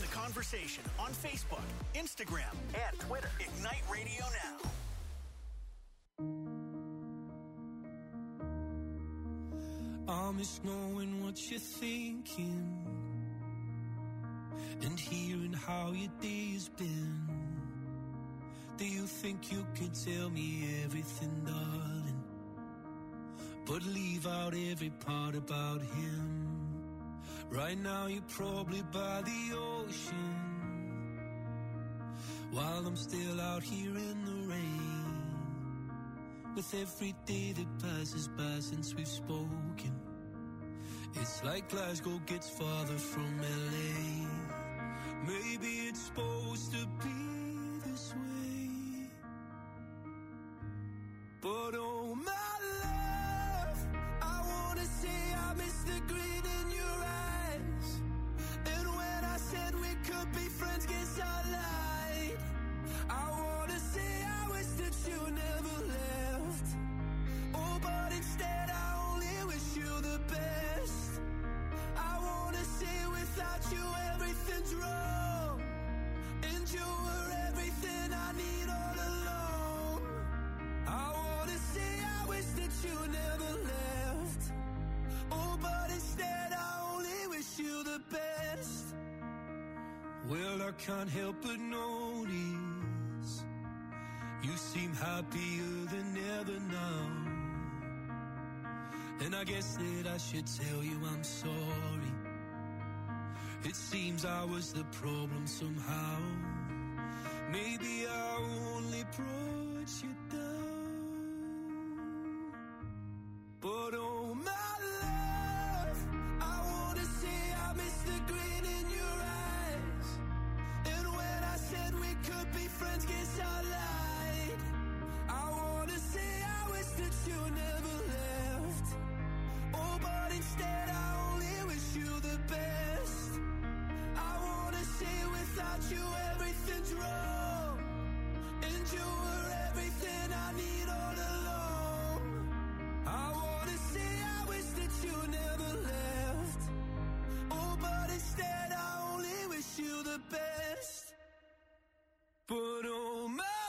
conversation on Facebook, Instagram, and Twitter. Ignite Radio Now. I miss knowing what you're thinking and hearing how your day has been. Do you think you can tell me everything, darling, but leave out every part about him? Right now you're probably by the ocean, while I'm still out here in the rain. With every day that passes by since we've spoken, it's like Glasgow gets farther from LA. Maybe it's supposed to be this way, but oh my love, I wanna say I miss the grin in your eyes. And when I said we could be friends, guess I lied. I wanna say I wish that you never left. Oh, but instead I only wish you the best. I wanna say without you everything's wrong, and you were everything I need all along. I wanna say I wish that you never left. Oh, but instead I only wish you the best. Well, I can't help but notice you seem happier than ever now. And I guess that I should tell you I'm sorry. It seems I was the problem somehow. Maybe I only brought you down. But oh my love, I wanna say I miss the grin in your eyes. And when I said we could be friends, guess I lied. I wanna say I wish that you never left. Oh, but instead I only wish you the best. I wanna say without you everything's wrong, and you were everything I need all along. I wanna say I wish that you never left. Oh, but instead I only wish you the best. But oh my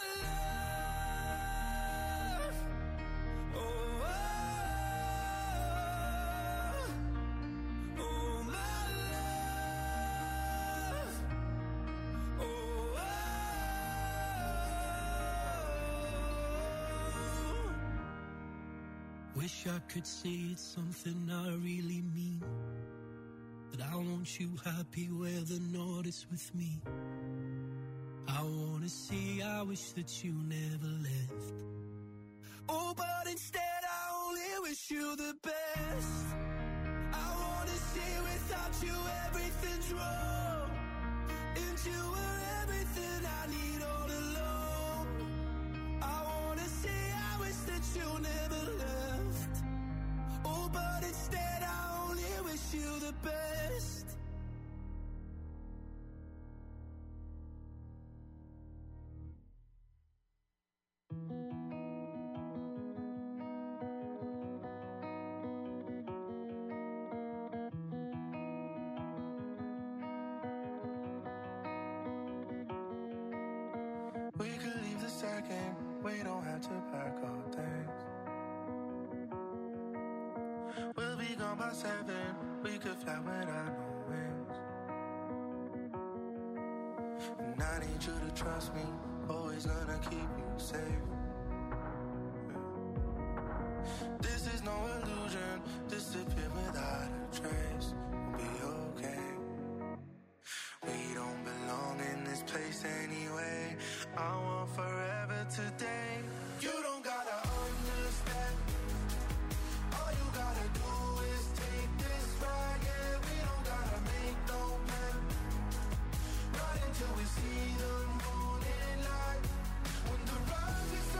love, oh, oh my love, oh. Wish I could say it's something I really mean, but I want you happy where the north is with me. I wanna say I wish that you never left. Oh, but instead I only wish you the best. I wanna say without you everything's wrong, and you were everything I need all along. I wanna say I wish that you never left. Oh, but instead I only wish you the best. We could leave the second, we don't have to pack our things. We'll be gone by 7, we could fly without no wings. And I need you to trust me, always gonna keep you safe. This is no illusion, disappear without a trace. We'll be okay. We don't belong in this place anyway. I want forever today. You don't gotta understand. All you gotta do is take this ride. Yeah, we don't gotta make no plan. Right until we see the morning light. When the rise is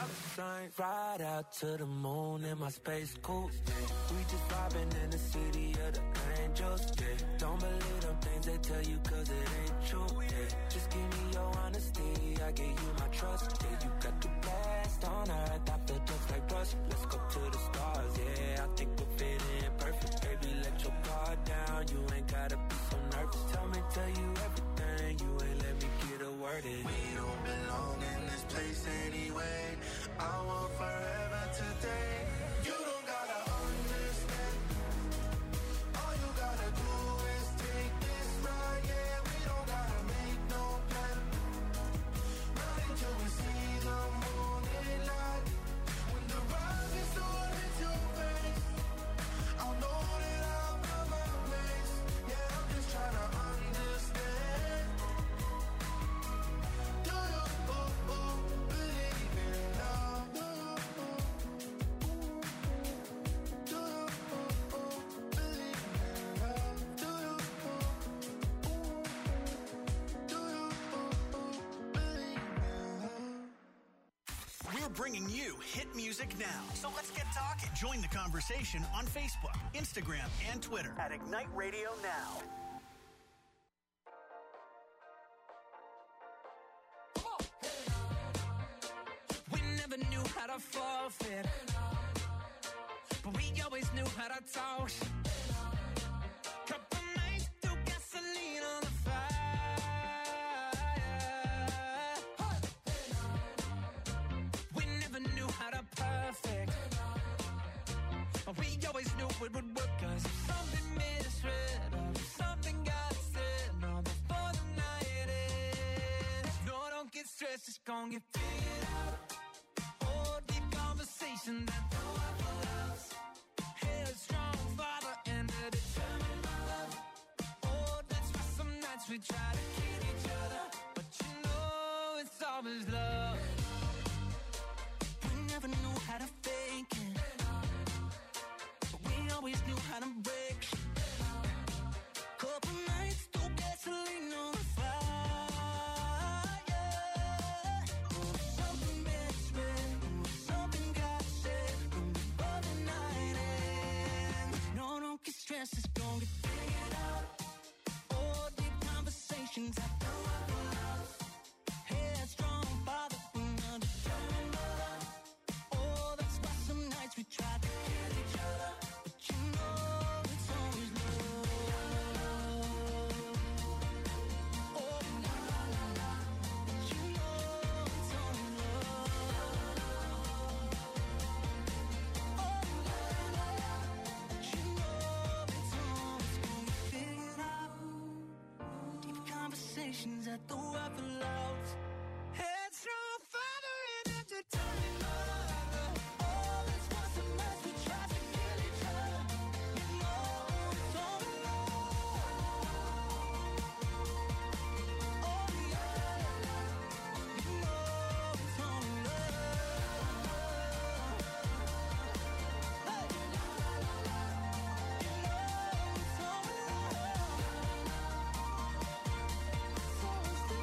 Ride out to the moon in my space coupe. We just vibing in the city of the angels. Yeah. Don't believe them things they tell you cause it ain't true. Yeah. Just give me your honesty, I give you my trust. Yeah, you got the best on earth, I feel just like rust. Let's go to the stars, yeah, I think we'll fit in perfect. Baby, let your guard down, you ain't gotta be so nervous. Tell you everything, you ain't let me get a word in. We don't belong in this place anyway. I want forever today. You don't gotta understand. All you gotta do is take this ride. Yeah, we don't gotta make no plan. Not until we see the morning light. When the rise is on into your face, I'll know that I'll find my place. Yeah, I'm just trying to understand. Do you believe in love? Do you believe in love? Do you believe in love? We're bringing you hit music now. So let's get talking. Join the conversation on Facebook, Instagram, and Twitter at Ignite Radio Now. We never knew how to forfeit, but we always knew how to toss. Couple nights threw gasoline on the fire. We never knew how to perfect, but we always knew it would work. Cause if something misread or if something got said, no, before the night ends, no, don't get stressed, it's gonna get figured out. Oh, deep conversation that throw up your house. Headstrong father and a determined mother. Oh, that's why some nights we try to kill each other, but you know it's always love. We never knew how to fake it, but we always knew how to break shit. Couple nights threw gasoline on the fire. Oh, something misread, oh, something got said before the night ends. No, don't get stressed, it's gonna get figured out. Oh, deep conversations I throw out the house. Headstrong father and a determined mother. Oh, that's why some nights we try to kill each other, but you know it's always love. Oh, la la la la, but you know it's always love. Oh, la la la, but you know it's always gonna get figured out. Deep conversations at the weapon loves. Headstrong father and a determined mother. Oh, that's why some nights we try to kill each other. You know it's always love. Oh, yeah, you know it's always love. Hey, you know it's always love. It's always love.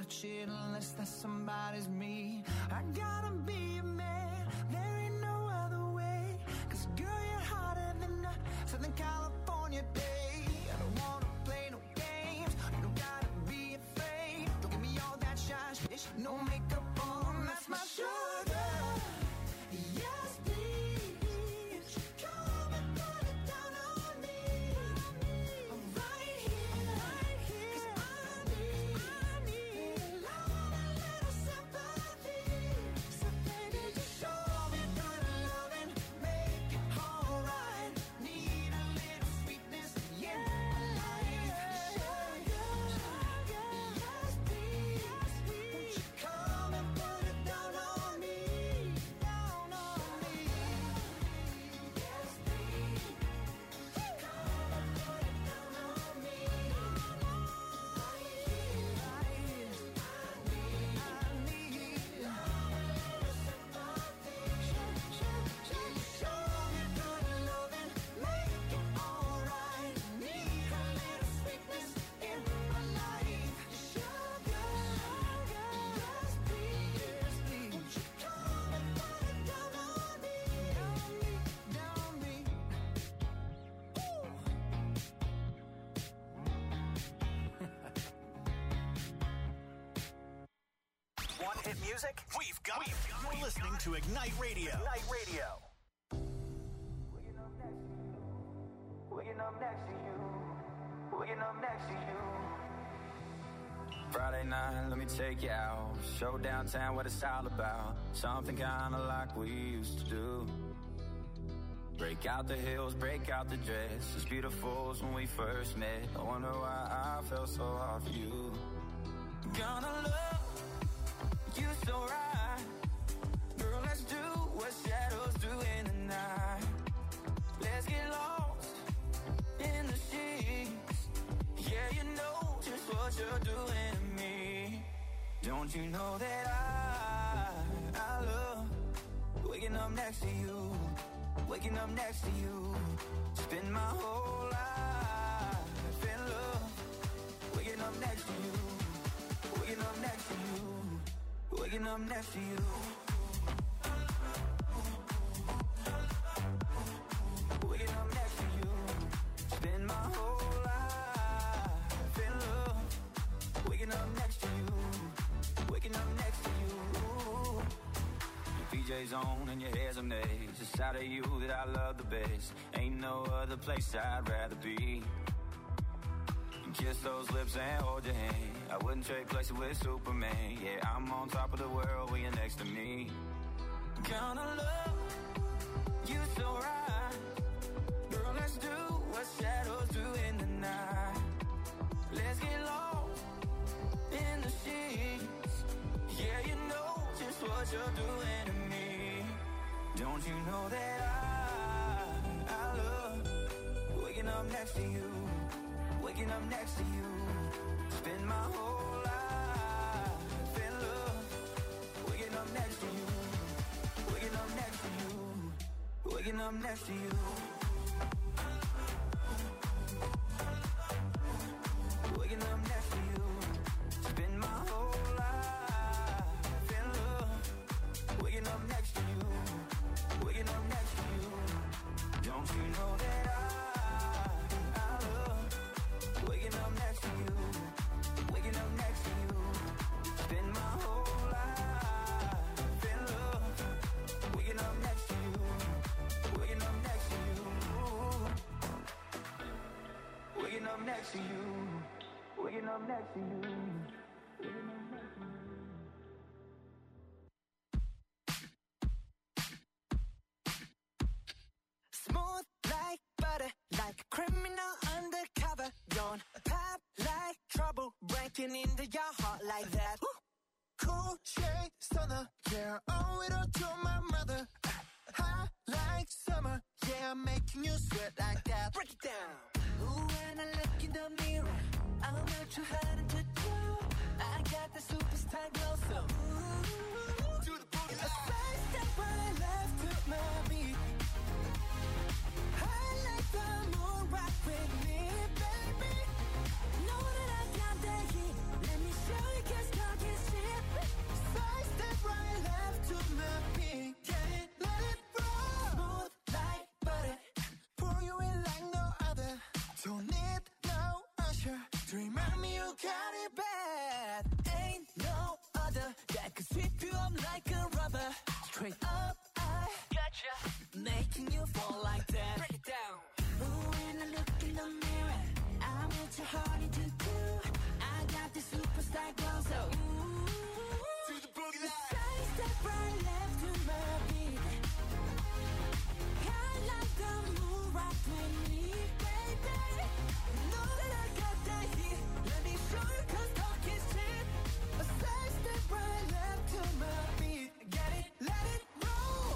touch it unless that somebody's me. I gotta be a man, there ain't no other way. Cause girl, you're hotter than a Southern California day. I don't wanna play no games, you don't gotta be afraid. Don't give me all that shy shit, no makeup on, that's my sugar. Yes, please, come and put it down on me. I'm right here, 'cause I need a love, a little sympathy. So baby, just show me good loving, make it alright. Need a little sweetness in my life. Sugar, yes, please, won't you come and put it down on me, down on me. Yes, please, come and put it down on me. Right here, I need love, a little sympathy. Show me good loving, make it alright. Need a little sweetness in my life. Sugar, yes, please, won't you come and put it down on me, down on me. Want hit music? We've got it. You're listening to Ignite Radio. Ignite Radio. Waking up next to you. Waking up next to you. Friday night, let me take you out. Show downtown what it's all about. Something kinda like we used to do. Break out the heels, break out the dress. As beautiful as when we first met. I wonder why I felt so hard for you. Gonna love you so right. Girl, let's do what shadows do in the night. Let's get lost in the sheets. Yeah, you know just what you're doing to me. Don't you know that I love waking up next to you, waking up next to you. Spend my whole life in love, waking up next to you, waking up next to you, waking up next to you. Waking up next to you. Spend my whole life in love. Waking up next to you. Waking up next to you. Your PJ's on and your hair's a maze. It's out of you that I love the best. Ain't no other place I'd rather be. Kiss those lips and hold your hand. I wouldn't trade places with Superman. Yeah, I'm on top of the world when you're next to me. Gonna love you so right. Girl, let's do what shadows do in the night. Let's get lost in the sheets. Yeah, you know just what you're doing to me. Don't you know that I love waking up next to you, waking up next to you. Spend my whole life in love, waking up next to you, waking up next to you, waking up next to you. Waking up next to you. Spend my whole life in love, waking up next to you, waking up next to you. Don't you know that I love waking up next to you, waking up next to you. Spend my whole life in love, waking up next to you, waking up next to you, waking up next to you, waking up next to you. Smooth like butter, like a criminal undercover. Don't pop like trouble, breaking into your heart like that. Cool shade stunner, yeah, owe it all to my mother. Hot like summer, yeah, I'm making you sweat like that. Break it down. Ooh, when I look in the mirror, I'm not too hard to do. I got the superstar glow, so ooh, do the booty. A side step right left to my beat. I like the moon rock with me, baby. Know that I got that heat. Let me show you, 'cause God Betcha. Making you fall like that. Break it down. When I look in the mirror, I'm what your heart to do. I got this superstar glow, so to the boogie line. Side step right left to my beat. I like the move right with me, baby. Know that I got that heat. Let me show you 'cause talk is cheap. A side step right left to my beat. Get it, let it roll.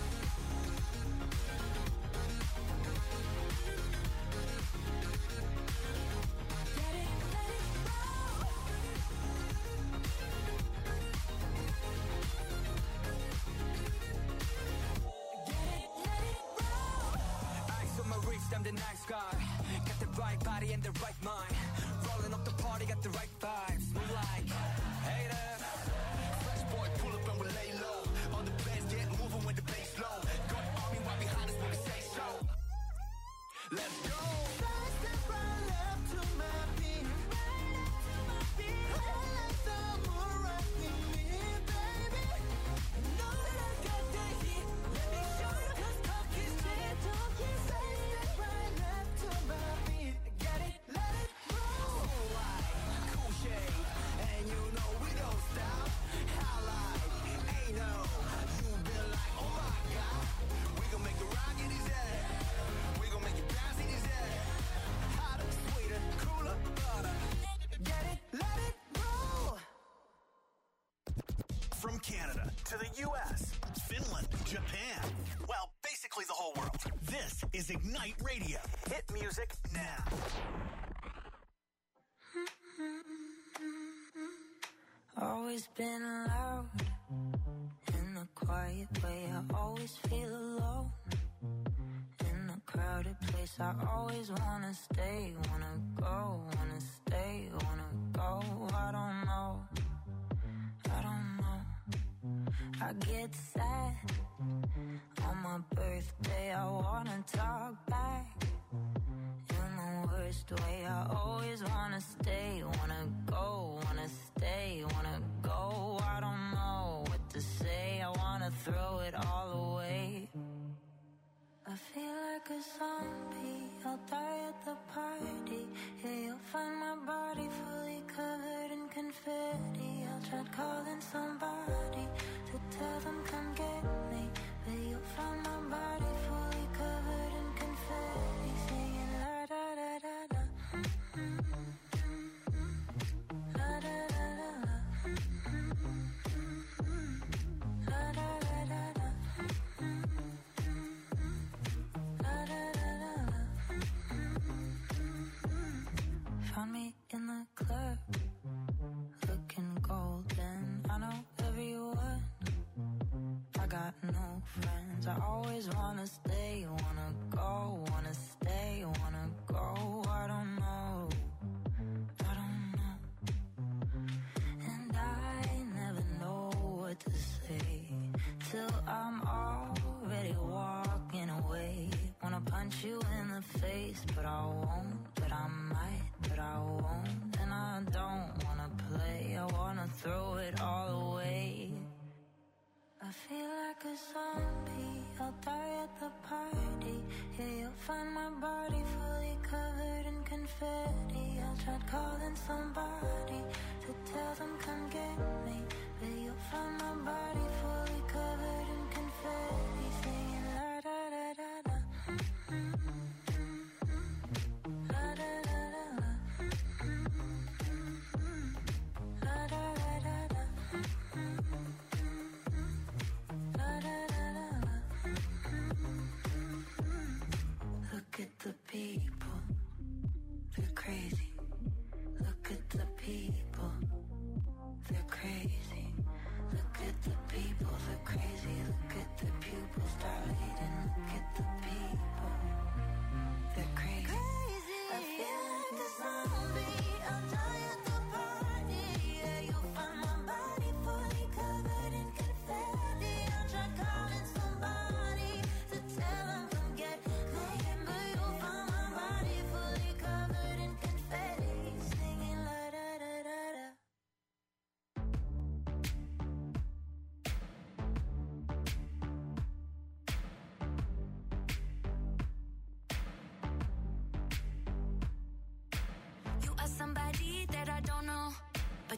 I'm the nice guy. Got the right body and the right mind. Rolling up the party, got the right vibes. Move like haters. Fresh boy, pull up and we lay low. On the bass, get moving with the bass low. Got army right behind us when we say so. Let's go. Side step right left to my beat. I like the move right with me, baby. Know that I got that heat. Let me show you 'cause talk is cheap. Side step right left to my beat. Get it, let it roll. Cool light, cool shade, and you know we don't stop. Highlight, ain't no. You been like, oh my God. We gon' make the rock in his head. We gon' make it bounce in his head. Hotter, sweeter, cooler, butter. Get it, let it roll. From Canada to the U.S., Finland, Japan. Well, basically the whole world. This is Ignite Radio. Hit music now. Always been loud in a quiet way. I always feel alone in a crowded place. I always wanna stay, wanna go, wanna stay, wanna go. I don't know. I get sad on my birthday. I wanna talk back in the worst way. I always wanna stay, wanna go, wanna stay, wanna go. I don't know what to say. I wanna throw it all away. I feel like a zombie. I'll die at the party. Yeah, you'll find my body fully covered in confetti. I'll try calling somebody to tell them come get me, but you'll find my body fully covered in confetti, singing la da da da da, la da da da da, la da da da da, la da da da da. Found me in the club, looking golden. I know everyone. I got no friends. I always wanna stay, wanna go, wanna stay, wanna go. I don't know. And I never know what to say till I'm already walking away. Wanna punch you in the face, but I won't, but I might, but I won't. And I don't wanna play. I wanna throw it all away. I feel like a zombie. I'll die at the party. Yeah, you'll find my body fully covered in confetti. I'll try calling somebody to tell them come get me, but you'll find my body fully covered in confetti, singing la da da da da, la da da da da, la da da da da. Look at the people, they're crazy. Look at the people, they're crazy.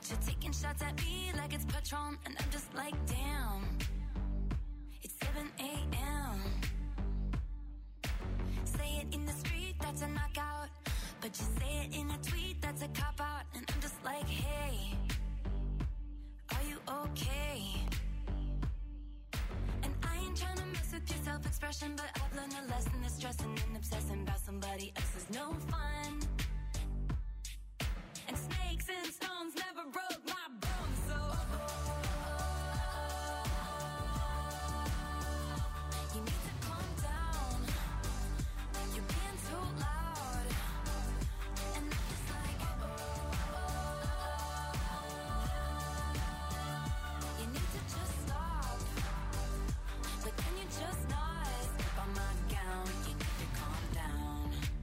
you're taking shots at me like it's Patron, and I'm just like, damn. It's 7 a.m. Say it in the street, that's a knockout. But you say it in a tweet, that's a cop-out. And I'm just like, hey, are you okay? And I ain't trying to mess with your self-expression, but I've learned a lesson that stressing and obsessing about somebody else is no fun. And snakes and stones never broke my bones, so you need to calm down. You're being too loud. And I'm just like, you need to just stop. But can you just not step on my gown? You need to calm down.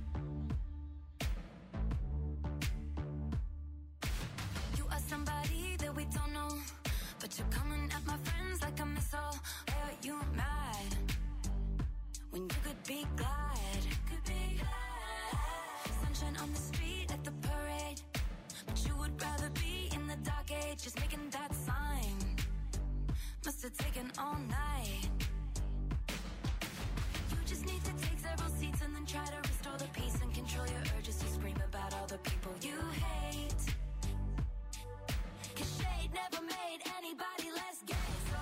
You are somebody that we don't know, but you're coming at my friends like a missile. Why are you mad when you could be glad? Could be glad. Sunshine on the street at the parade, but you would rather be in the dark age. Just making that sign must have taken all night. You just need to take several seats and then try to restore the peace and control your urges to scream about all the people you hate. 'Cause shade never made anybody less gay, so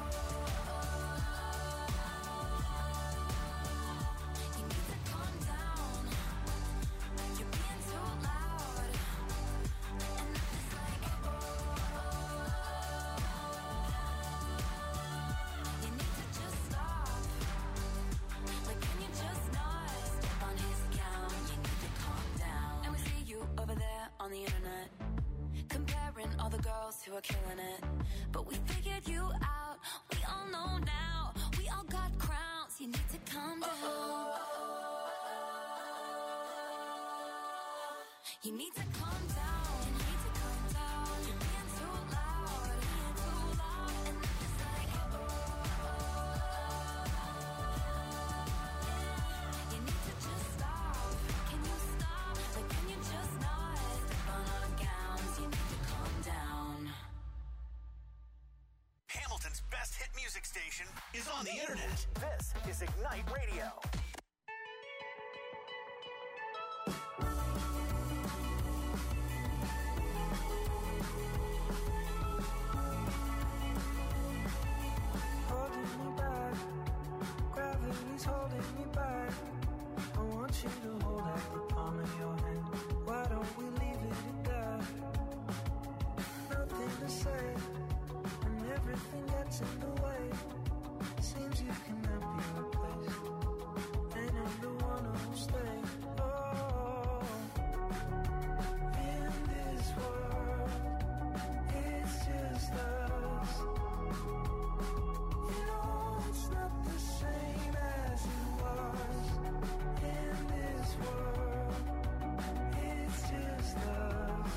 you need to calm down. You're being too loud. And I'm just like, you need to just stop. Like, can you just not step on his gown? You need to calm down. And we see you over there on the internet, comparing all the girls who are killing it. But we figured you out. We all know now. We all got crowns. You need to calm down. You need to calm down. You need to calm down. You're being too loud. Being too loud. And I'm just like, you need to just stop. Can you stop? Like, can you just not step on our gowns? You need to calm down. Hamilton's best hit music station is on the internet. This is Ignite Radio. Holding me back, gravity's holding me back. I want you to hold out the palm of your hand. Why don't we leave it at that? Nothing to say, and everything gets in the way. Seems you cannot be replaced, and I'm the one who'll stay. Oh, in this world, it's just us. You know it's not the same as it was. In this world, it's just us.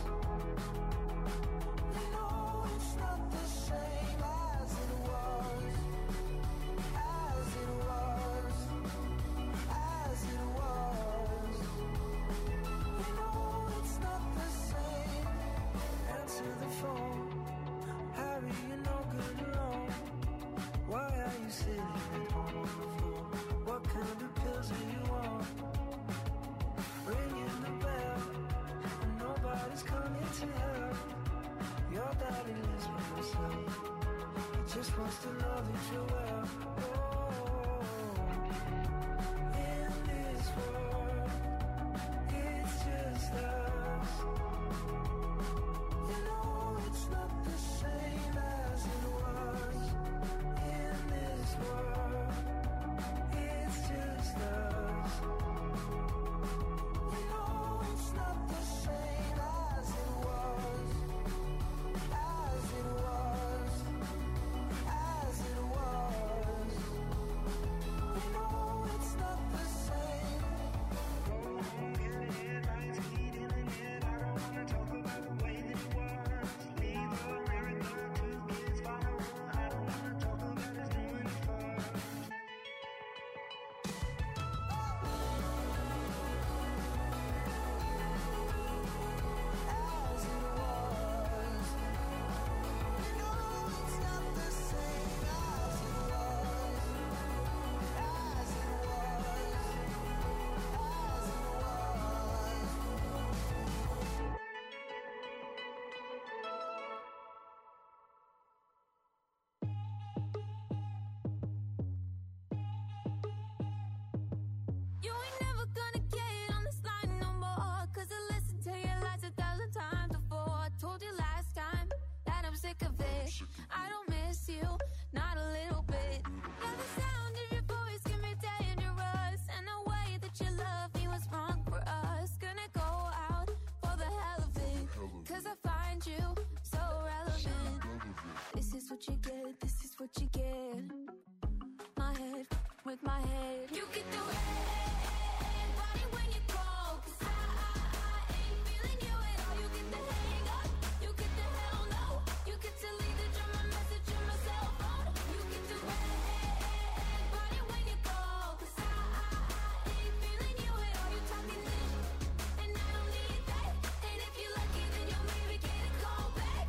You know it's not the same as it was. As it was. As it was. You know it's not the same. Answer the phone. Harry, you're no good alone. Why are you sitting at home on the floor? What kind of pills are you on? Ringing the bell, and nobody's coming to help. Your daddy lives by himself. He just wants to know that you're well. Oh, in this world, it's just us. You know it's not the same as it was. In this world, it's just us. You know it's not the same as it was. As it was. As it was. You ain't never gonna get on this line no more. Cause I listened to your lies 1,000 times before. I told you last time that I'm sick of it. I don't miss you, not a little bit. Now the sound of your voice can be dangerous. And the way that you love me was wrong for us. Gonna go out for the hell of it. Cause I find you so relevant. This is what you get, this is what you get. My head with my head. You get the red body when you call. Cause I ain't feeling you at all. You get the hang up, you get the hell no. You get to leave the drum, my message on my cell phone. You get the red body when you call. Cause I ain't feeling you at all. You talking this, and I don't need that. And if you're lucky, then you'll maybe get a call back.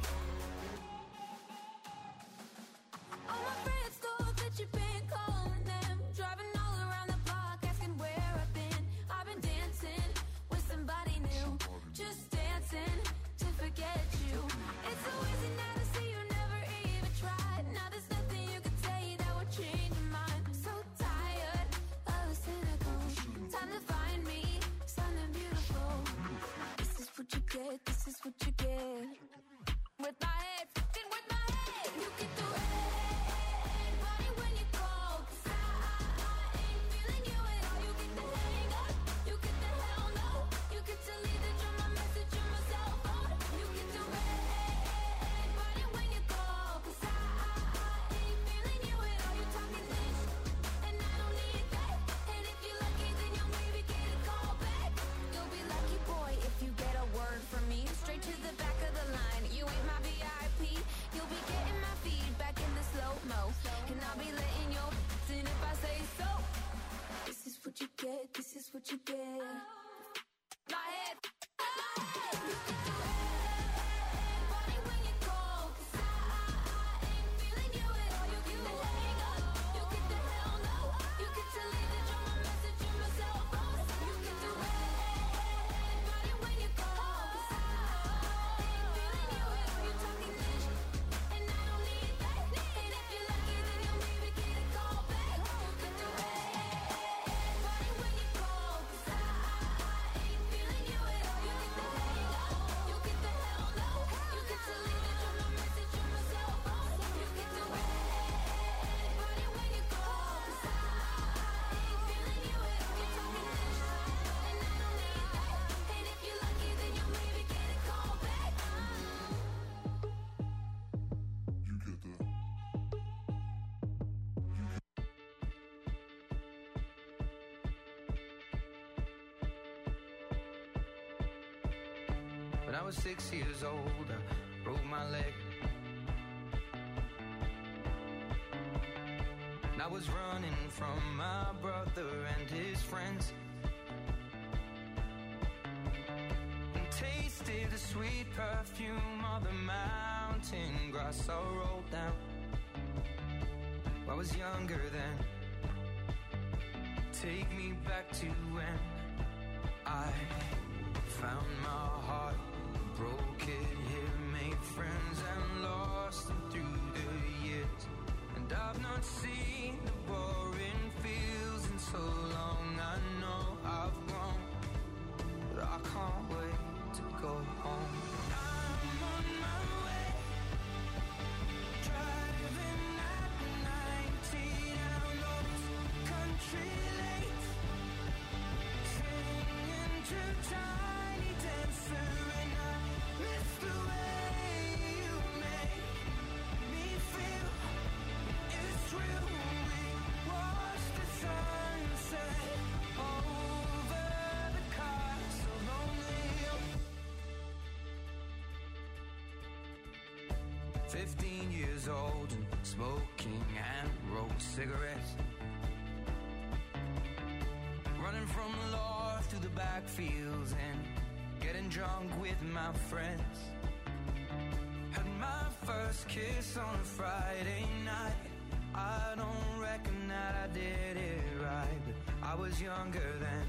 All my friends thought that you've been calling them, driving all around the block, asking where I've been. I've been dancing with somebody new, just dancing to forget you. It's so easy now to see you never even tried. Now there's nothing you can say that would change your mind. So tired of the cynical. Time to find me something beautiful. This is what you get, this is what you get. With my head, fucking with my head. You get the red body when you call. Cause I ain't feeling you at all. You get the hang up, you get the hell no. You get to leave the drum, my message on my cell phone. You get the red body when you call. Cause I ain't feeling you at all. You talking this, and I don't need that. And if you're lucky, then you'll maybe get a call back. You'll be lucky, boy, if you get a word from me. Straight to the back of the line. You ain't my VIP. You'll be getting my feedback in the slow-mo. And I'll be letting your in if I say so. This is what you get, this is what you get. My head, you get the red body when you call. Cause I ain't feeling you at all. You get the hang up, you get the hell no. You get to leave the drum, my message on my cell phone. You get the red body when you call. Cause I ain't feeling you at all. You talking this, and I don't need that. And if you're lucky, then you'll maybe get a call back. You get the red body when you call. Cause I ain't feeling you at all. You get the hang up, you get the hell no. You get to leave the drum, my message on my cell phone. You get the red body when you call. Cause I ain't feeling you at all. You talking this, and I don't need that. And if you're lucky, then you'll maybe get a call back. You get that. When I was 6 years old, I broke my leg. And I was running from my brother and his friends. And tasted the sweet perfume of the mountain grass I rolled down. I was younger then. Take me back to when I found my heart, broke it here, made friends and lost them through the years. And I've not seen the boring fields in so long. I know I've grown, but I can't wait to go home. I'm on my way, driving at 90 down those country lanes, singing to Tiny Dancer, and I miss the way you make me feel. It's real. We watch the sunset over the castle lonely. 15 years old and smoking and rolled cigarettes, running from the law through the backfields and getting drunk with my friends. Had my first kiss on a Friday night. I don't reckon that I did it right, but I was younger then.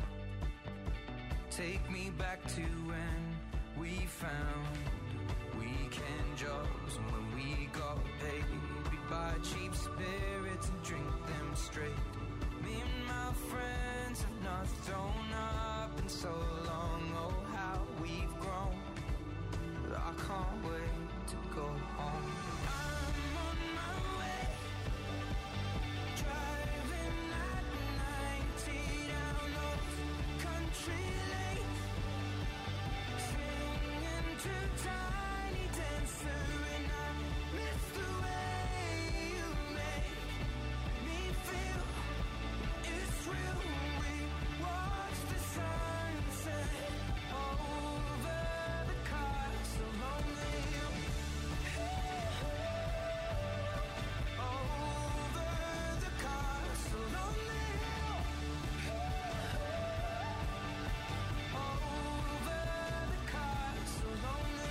Take me back to when we found weekend jobs, and when we got paid, we'd buy cheap spirits and drink them straight. Me and my friends have so long, oh how we've grown. But I can't wait to go home. I'm on my way, driving at 90 down those country lanes, singing to Tiny Dancer, and I miss the way you make me feel. It's real. We watch the sunset over the castle on the hill. Over the castle on the hill. Over the castle on the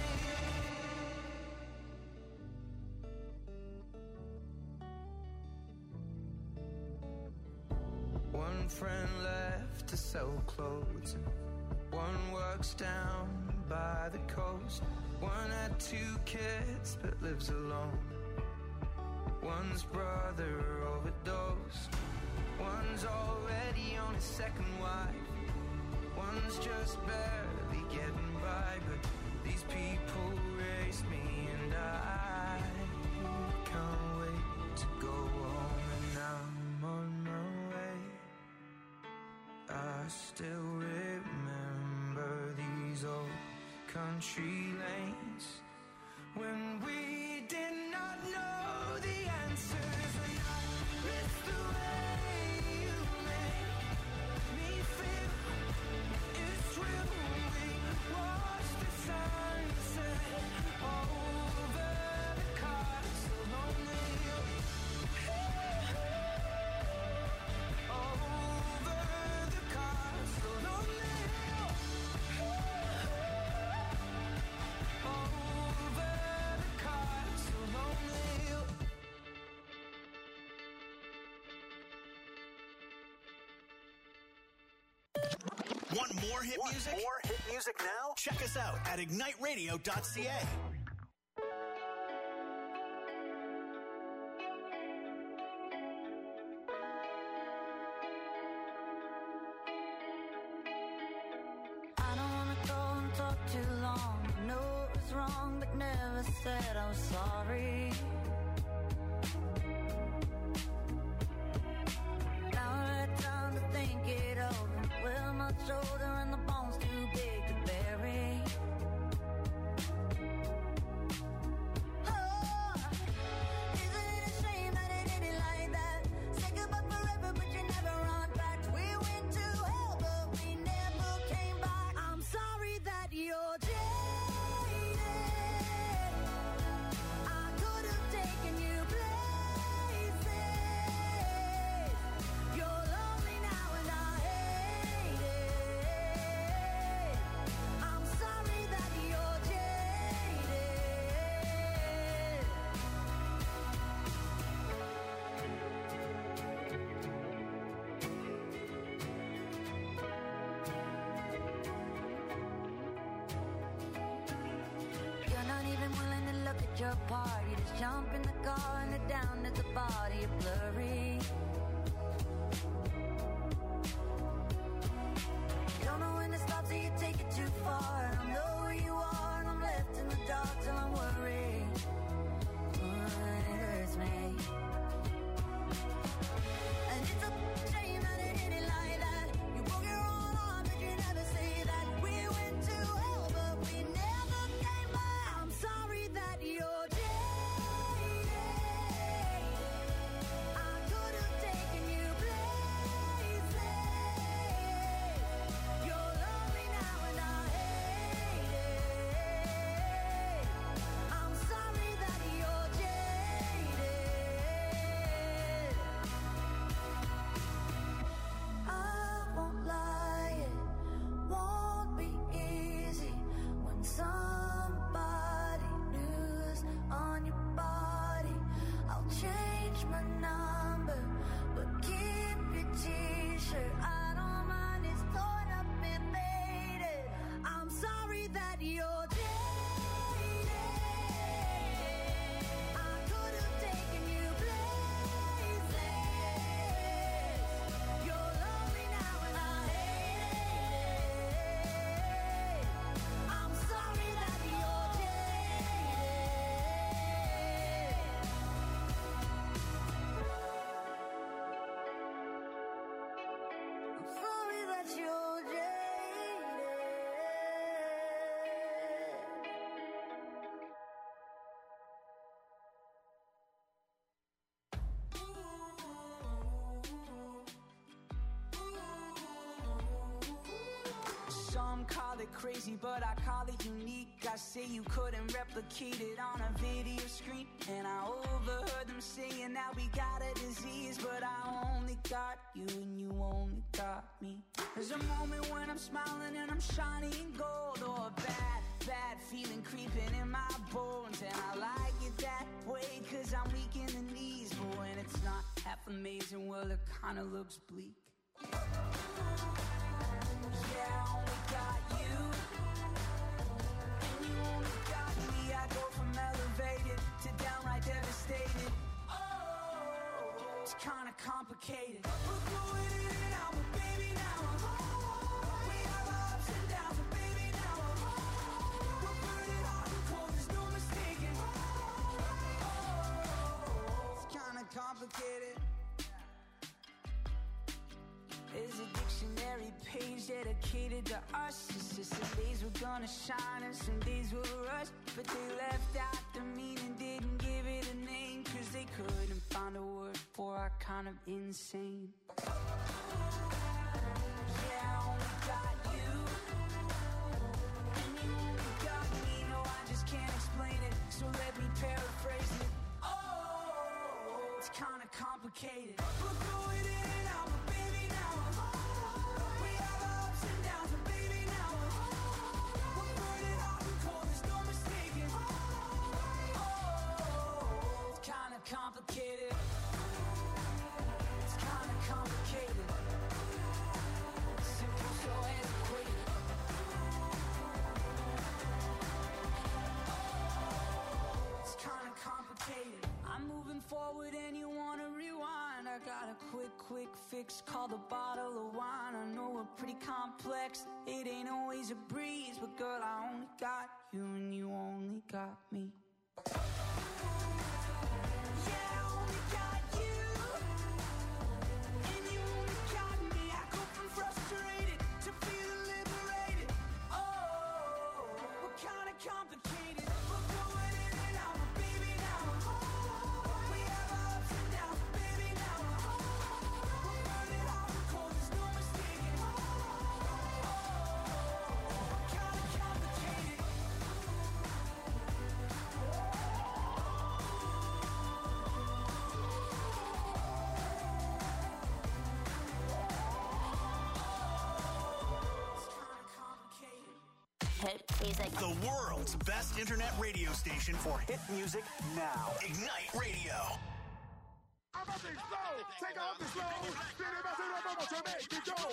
hill. One friend left to sell clothes, and one works down by the coast. One had 2 kids but lives alone. One's brother overdosed. One's already on his second wife. One's just barely getting by. But these people raised me, and I can't wait to go home. And I'm on my way. I still remember these old country lanes when we did not know the answers. And I miss the way you make me feel. It's real. We watch the sunset over the castle on the hill. Over the castle on the hill. Over the castle on the hill. Want more hit music? More hit music now? Check us out at igniteradio.ca. I don't wanna go and talk too long. I know it was wrong, but never said I was sorry. Now I had time to think it over. Well, my shoulder and the bones too big to bury. Oh, isn't it a shame that it ended like that? Say goodbye forever, but you never run back. We went to hell, but we never came back. I'm sorry that you're jaded. I could have taken you places. You're lonely now and I hate it. I'm sorry that you're jaded. You're not even willing to look at your part. You just jump in the car and head down at the body. You're blurry. Don't know when to stop, so you take it too far. I don't know where you are, and I'm left in the dark till I'm worried. It hurts me. And it's a shame that it ended like that. You broke your own heart, but you never say that. We went to hell, but we never came back. I'm sorry that you're jaded. I could have Some call it crazy, but I call it unique. I say you couldn't replicate it on a video screen. And I overheard them saying that we got a disease, but I only got you and you only got me. There's a moment when I'm smiling and I'm shining gold, or a bad feeling creeping in my bones. And I like it that way, cause I'm weak in the knees. But when it's not half amazing, well, it kinda looks bleak. Yeah, I only got you, and you only got me. I go from elevated to downright devastated. Oh, it's kinda complicated. We're going in and out, but baby, now we have our ups and downs, but baby, now we're burning hot and cold, there's no mistaking. Oh, it's kinda complicated. There's a dictionary page dedicated to us. It's just some days we're gonna shine and some days we'll rush. But they left out the meaning, didn't give it a name, cause they couldn't find a word for our kind of insane. Yeah, I only got you, and you only got me. No, I just can't explain it, so let me paraphrase it. Oh, it's kinda complicated. We're going in and out, but baby, now we have our ups and downs, but baby, now we're burning hot and cold, there's no mistaking. Oh, it's kinda complicated. It's kinda complicated. Simple, so antiquated. It's kinda complicated. I'm moving forward and you wanna rewind. I got a quick fix called a bottle of wine. I know we're pretty complex, it ain't always a breeze, but girl, I only got you and you only got me. Yeah, I only got you, and you only got me. I go from frustrated to feeling liberated. Oh, we're kinda complicated. We're going in and out, but baby, now we have our ups and downs, but baby, now we're burning hot and cold, there's no mistaking. Oh, we're kinda complicated. It's kinda complicated. Hit music. The world's best internet radio station for hit music now. Ignite Radio. Take off the slow. To make it go.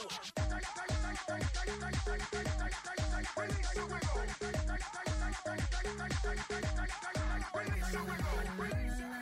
Release your wiggle. Release your wiggle. Release your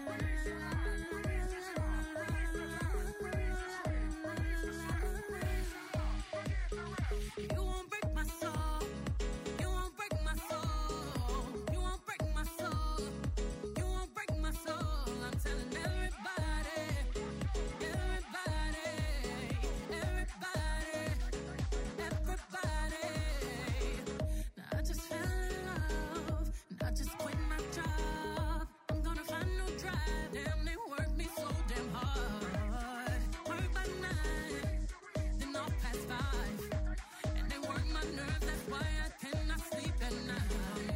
You won't break my soul. You won't break my soul. You won't break my soul. You won't break my soul. I'm telling everybody, everybody, everybody, everybody. Now I just fell in love, and I just quit my job. I'm gonna find no drive. Damn, they work me so damn hard. Work by 9, then off past 5. And they work my nerves, that's why I cannot sleep at night.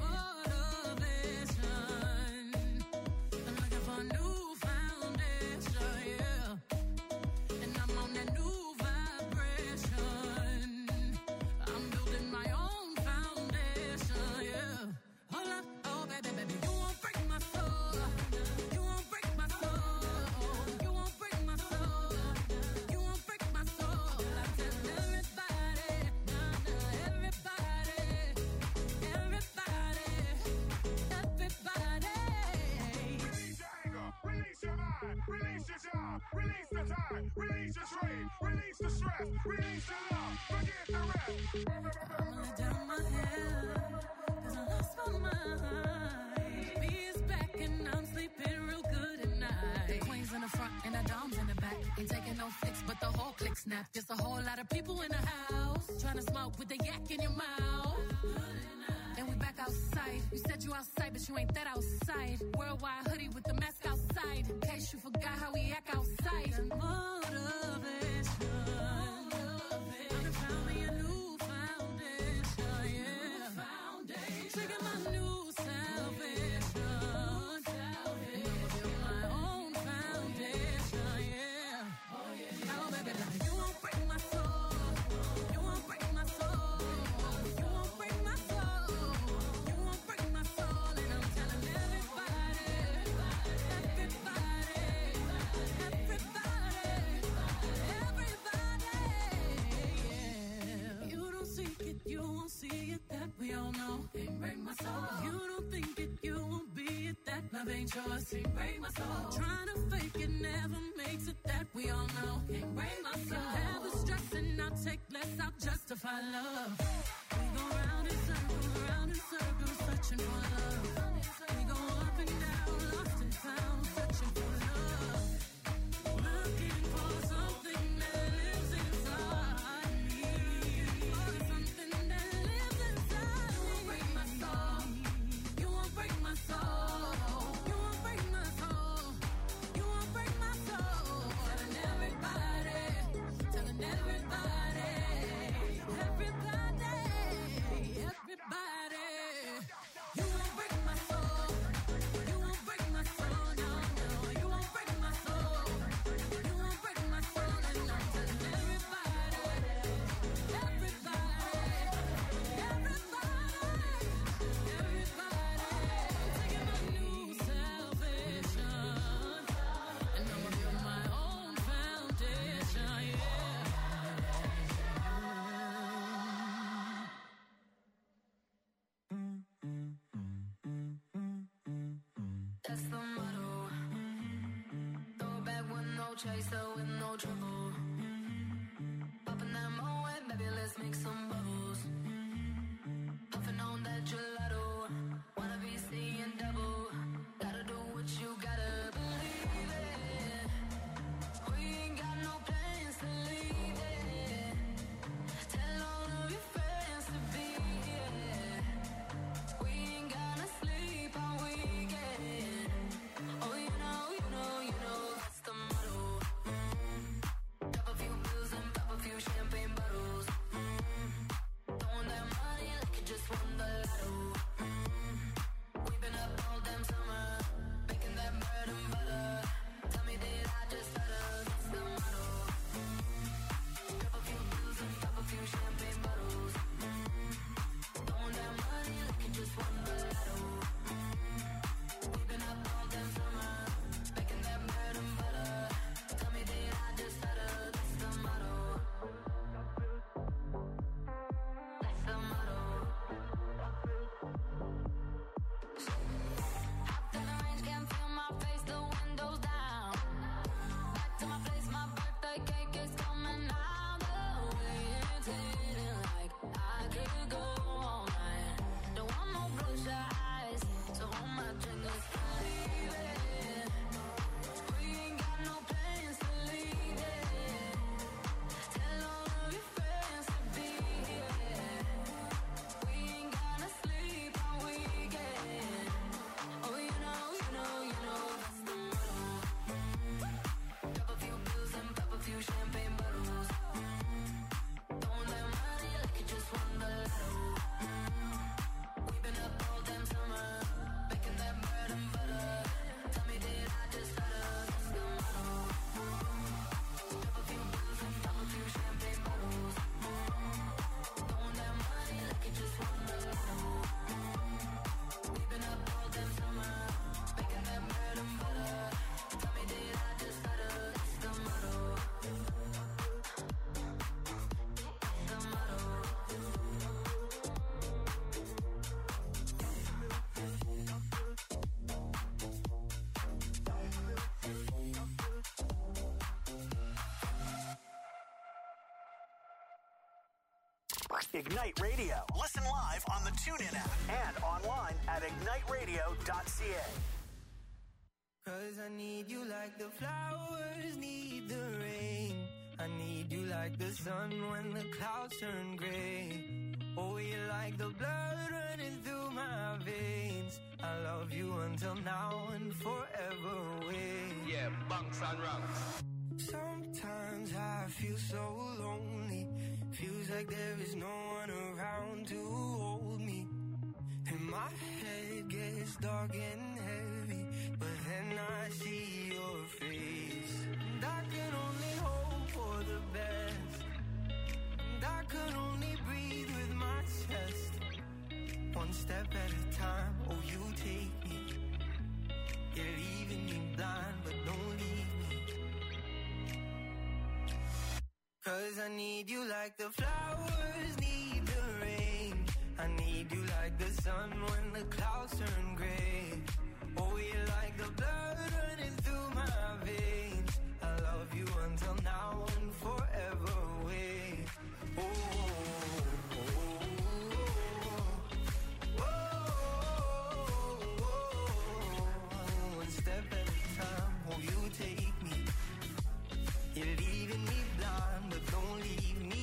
Motivation, I'm looking for a new foundation, yeah. And I'm on that new vibration. I'm building my own foundation, yeah. Hold up, oh baby, baby, you won't break my soul. You won't break my soul. You won't break my soul. You won't break my soul. I tell everybody, everybody, everybody, everybody. Release your anger, release your mind, release your job, release the time, release your trade, release the stress, release the love, forget the rest. I'm only down my head, 'cause I lost my mind. B is back and I'm sleeping real good at night. The queen's in the front and the dom's in the back. Ain't taking no flicks, but the whole click snap. Just a whole lot of people in the house, trying to smoke with the yak in your mouth. And we back outside. You said you outside, but you ain't that outside. Worldwide hoodie with the mask outside. In case you forgot how we act outside. Motivation. I found me a new foundation. baby, like you won't break my soul. You won't break my soul. You won't break my soul. You won't break my soul. And I'm telling everybody, everybody, yeah. You don't seek it, you won't see it, that we all know. Can't break my soul. You don't think it, you won't be it, that love ain't yours. Can't break my soul. Trying to fake it never makes it, that we all know. Can't break my soul. Never stressing, I'll take less, I'll justify love. We go round in circles, searching for love. We go up and down, lost and found, searching for love. Looking for something that lives inside me. For something that lives inside me. You won't break my soul. You won't break my soul. You won't break my soul. You won't break my soul. Telling everybody, telling everybody, everybody, everybody. You won't break my soul. You won't break my soul. No, no. You won't break my soul. You won't break my soul. And I'm telling everybody, everybody, everybody, taking my new salvation, and I'ma build my own foundation. That's the motto. Throw it back with no chaser, with no trouble. Popping that Moet, baby, let's make some bubbles. Puffing on that gelato. Wanna be seeing double. Gotta do what you gotta believe it. We ain't got no plans to leave it. Tell all of your friends to be here. We ain't gonna sleep all weekend. Oh, you know, that's the motto. Pop a few pills and pop a few champagne bottles. Throwing that money like you just won the lotto. We've been up all damn summer, making that bread and butter. Tell me, did I just stutter? That's the motto. Pop a few pills and pop a few champagne bottles. Throwing that money like you just won the lotto. We've been up all damn summer, making that bread and butter. Tell me, did I just stutter? That's the motto. That's the motto. Hopped in the range, can't feel my face, the windows down. Back to my place, my birthday cake is coming out. The way it's hitting like I could go all night. Don't want no bloodshot eyes, so hold my drink, let's leave it. We ain't got no plans to leave it. Tell all of your friends to be here. We ain't gonna sleep all weekend. Oh, you know, that's the motto. Pop a few pills and pop a few champagne bottles. Throwing that money like you just won the lotto. We've been up all damn summer, making that bread and butter. Tell me, did I just stutter? That's the motto. Pop a few pills and pop a few champagne bottles. Throwing that money like you just won the lotto. We've been up all damn summer, making that bread and butter. Tell me, did I just stutter? That's the motto. That's the motto. Ignite Radio. Listen live on the TuneIn app and online at igniteradio.ca. Cause I need you like the flowers need the rain. I need you like the sun when the clouds turn gray. Oh, you're like the blood running through my veins. I love you until now and forever away. Yeah, bunks and rocks. Sometimes I feel so lonely. Feels like there is no one around to hold me. And my head gets dark and heavy, but then I see your face. And I can only hope for the 'Cause I need you like the flowers need the rain. I need you like the sun when the clouds turn gray. Oh, you're like the blood running through my veins. I love you until now and forever away. Oh, oh, oh, oh, oh. One step at a time, oh, you take me. You're leaving me blind, but don't leave me.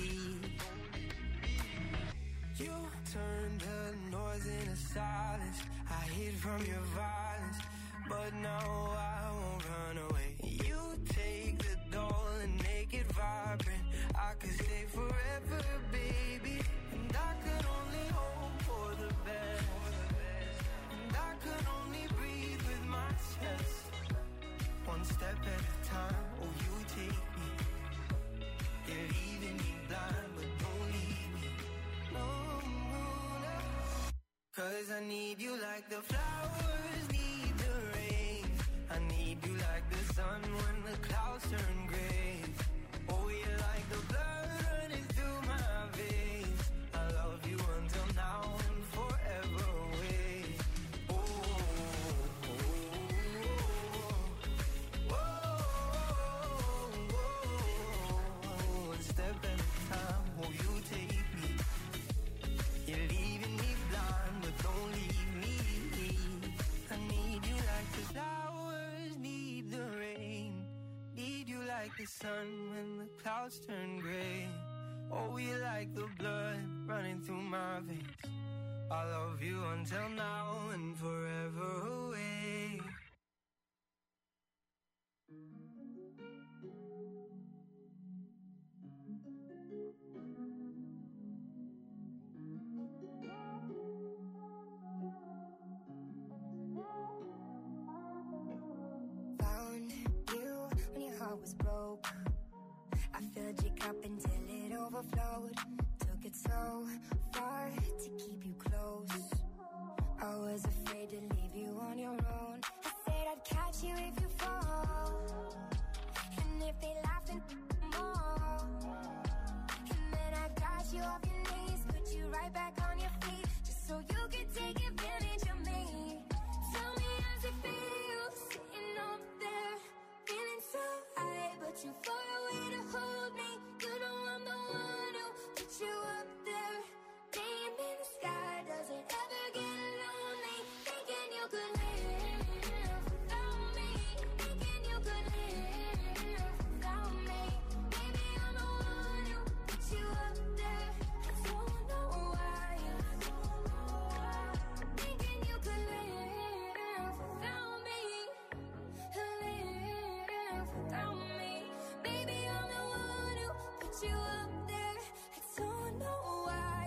You turned the noise into silence. I hid from your violence, but now I won't run away. You take the doll and make it vibrant. I could stay forever, baby. And I could only hope for the best. And I could only breathe with my chest. One step at a time, oh, you take me. You're leaving me blind, but don't leave me. No, no, no. 'Cause I need you like the flowers need the rain. I need you like the sun when the clouds turn gray. Oh, you're like the blood running through my veins. I love you until now and forever away. Oh, oh, oh, oh, oh. One step at a time, oh, you take me. You're leaving me blind, but don't leave me. I need you like the flowers need the rain. Need you like the sun when the clouds turn gray. Oh, you like the blood running through my veins. I love you until now and forever away. Found you when your heart was broke. I filled your cup until it overflowed. Took it so far to keep you close. I was afraid to leave you on your own. I said I'd catch you if you fall. And if they laugh and more. And then I got you off your knees, put you right back on your feet, just so you could take advantage of me. Tell me how's it feel, sitting up there, feeling so high, but you're far away to hold me. You know I'm the one who put you up there. Name in the sky, does it ever get lonely? Thinking you could live without me. Thinking you could live without me. Maybe I'm the one who put you up there. I don't know why. Thinking you could live without me. Live without me. Baby, I'm the one who put you up there. I don't know why.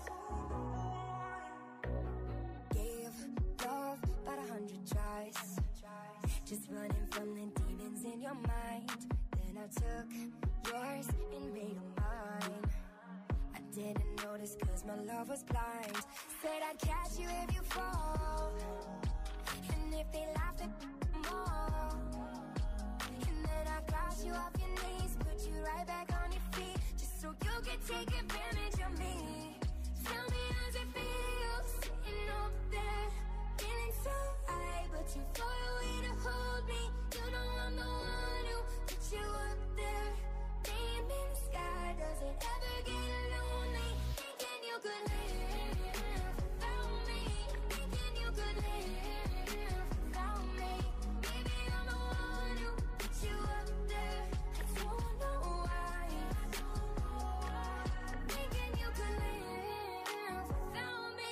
Gave love about 100 tries, just running from the demons in your mind. Then I took yours and made them mine. I didn't notice 'cause my love was blind. Said I'd catch you if you fall. And if they laugh at more. And then I got you off your knees, put you right back on your feet, just so you could take advantage of me. Tell me how's it feel, sitting up there, feeling so high, but you're far away to hold me. You know I'm the one who put you up there. Name in the sky, does it ever get lonely? Thinking you could live without me. Thinking you could live without me. Baby, I'm the one who put you up there. I don't know why. Thinking you could live without me.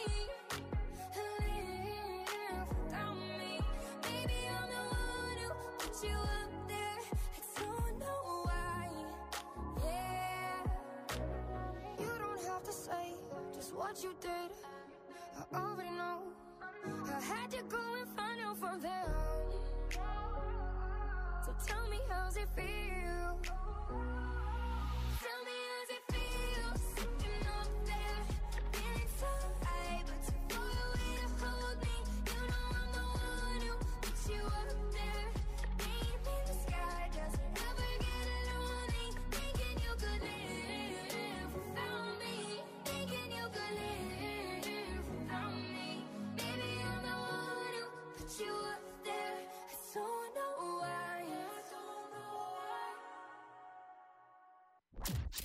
Live without me. Baby, I'm the one who put you up there. I don't know why. Yeah. You don't have to say just what you did. I already know. I had to go and find out from them. So tell me how's it feel. Tell me how's it feel, sitting up there, feeling so high, but you're far away to hold me. You know I'm the one who put you up there. Name in the sky, does it ever get lonely? Thinking you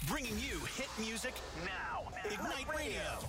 Bringing you hit music now. Ignite Radio.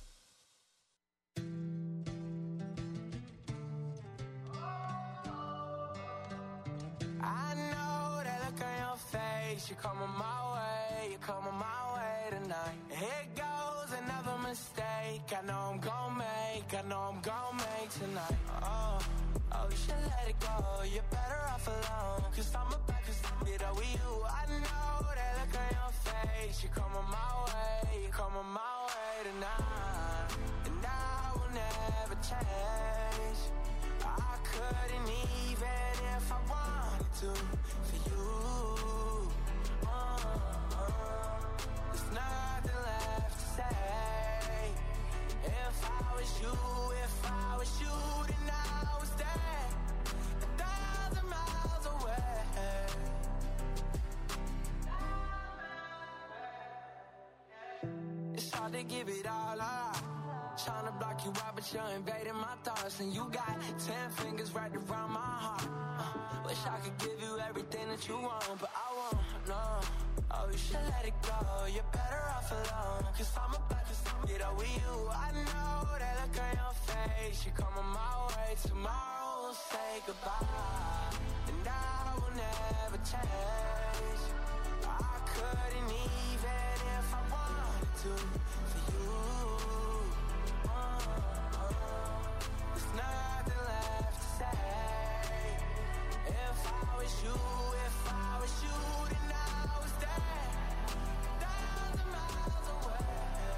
I know that look on your face. You're coming my way, you're coming my way tonight. Here goes another mistake. I know I'm gonna make, I know I'm gonna make tonight. Oh, you should let it go. You're better off alone. Cause I'm about to stop it all with you. I know that look on your face. You're coming my way, you're coming my way tonight. And I will never change. I couldn't even if I wanted to for you. There's nothing left to say. If I was you, then I was there 1,000 miles away. It's hard to give it all up. Trying to block you out, but you're invading my thoughts. And you got 10 fingers right around my heart. Wish I could give you everything that you want, but I won't, no. Oh, you should let it go. You're better off alone. Cause I'm about to stop it all with you. I know that look on your face. You're coming my way. Tomorrow we'll say goodbye. And I will never change. I couldn't even if I wanted to for you. There's nothing left to say. If I was you, then I was there 1,000 miles away.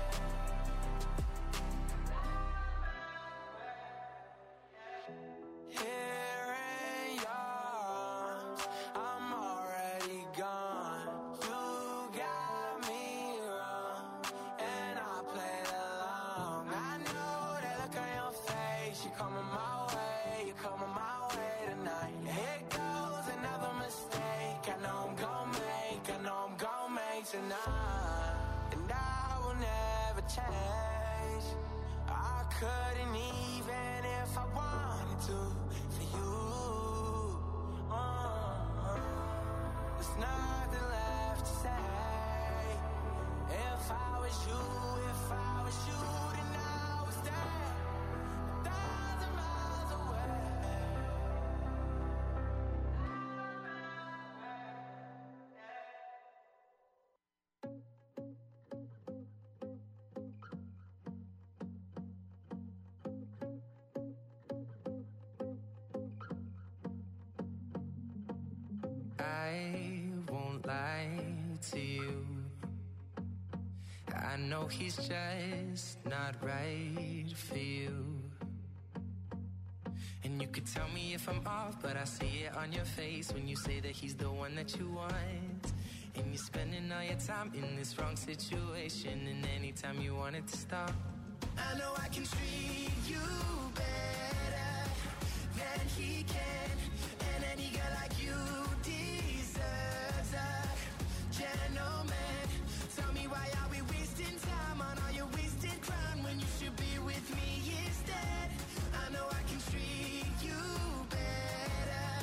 Here in yours, I'm already gone. You got me wrong, and I played along. I know that look on your face. You're coming my way, you're coming my way tonight. Here goes another mistake. I know I'm gonna make tonight. And I will never change. I couldn't even if I wanted to for you. There's nothing left to say. If I was you, then I was there 1,000 miles away. I won't lie to you. I know he's just not right for you. And you could tell me if I'm off, but I see it on your face when you say that he's the one that you want. And you're spending all your time in this wrong situation, and anytime you want it to stop, I know I can treat you better than he can. And any girl like you deserves a gentleman. Tell me why are we wasting time on all your wasted crime when you should be with me instead. I know I can treat you better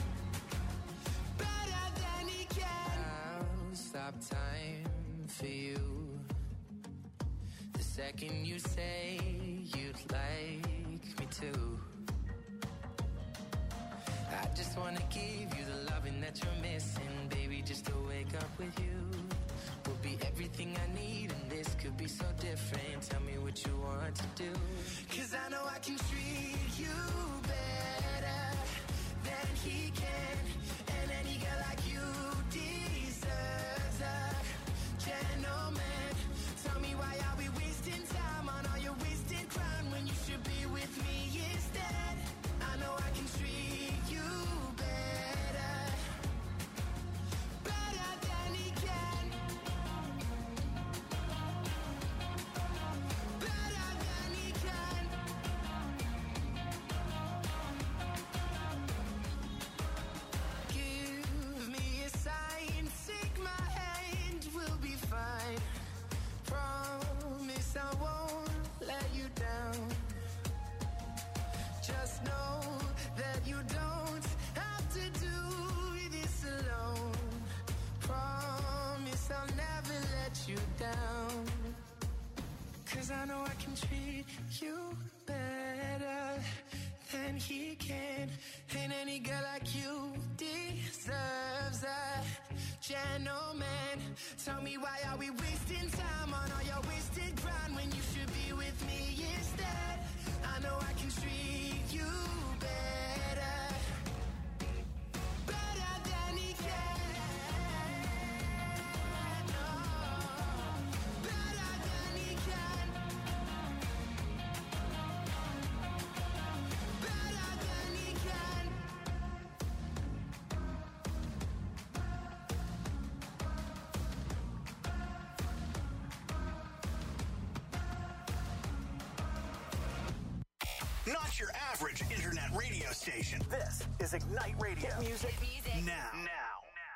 than he can. I'll stop time for you the second you say you'd like me to. I just wanna give you the loving that you're missing, baby, just to wake up with you will be everything I need, and this could be so different. Tell me what you want to do. Cause I know I can treat you better than he can. And any girl like you deserves a gentleman. Tell me why are we wasting time on all your wasted crime when you should be with me instead. I know I can treat you better than he can. Better than he can. you down. 'Cause I know I can treat you better than he can. And any girl like you deserves a gentleman. Tell me, why are we wasting time on all your wasted grind when you should be with me instead? I know I can treat you better, better than he can. Oh, better than he can. Better than he can. Not your average internet radio station. This is Ignite Radio. Hit music now.